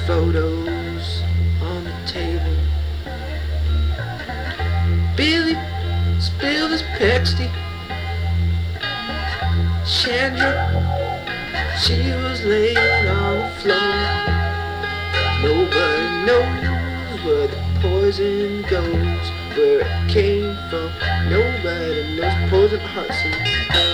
photos on the table. Billy spilled his Pepsi. Chandra, she was laying on the floor. Nobody knows where the poison goes, where it came from. Nobody knows poison hearts.